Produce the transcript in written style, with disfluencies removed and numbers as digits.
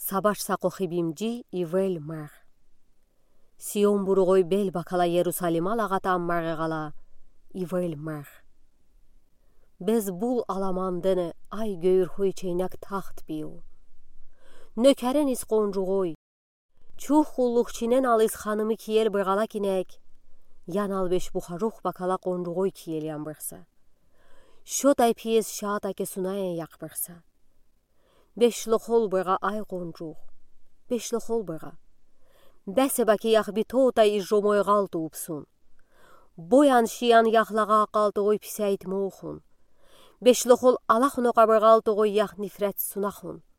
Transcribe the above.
Сабаш сақохибимджи ивел мар. Сион бургой бел бакала Иерусалима лагатам маргала ивел мар. Без бул аламандыны ай гöyрхой чейнак тахт бию. Nökərin is qoncuğoy. Çuh qulluqçinen alız xanımı kiyel bırğala kinek. Yanal beş buxaruq bakala qoncuğoy kiyel yanbırsa. Şoday piyes şaada ke sunayen yakbırsa. Beşli xol bırğa ay qoncuq. Beşli xol bırğa. Bəsə baki yax bir toğda izjomoy qaldı upsun. Boyan şiyan yaxlağa qaldı oy pisəyit moğun. Beşli xol alaq noqa bırğaldı oy yax nifrət sunaxun.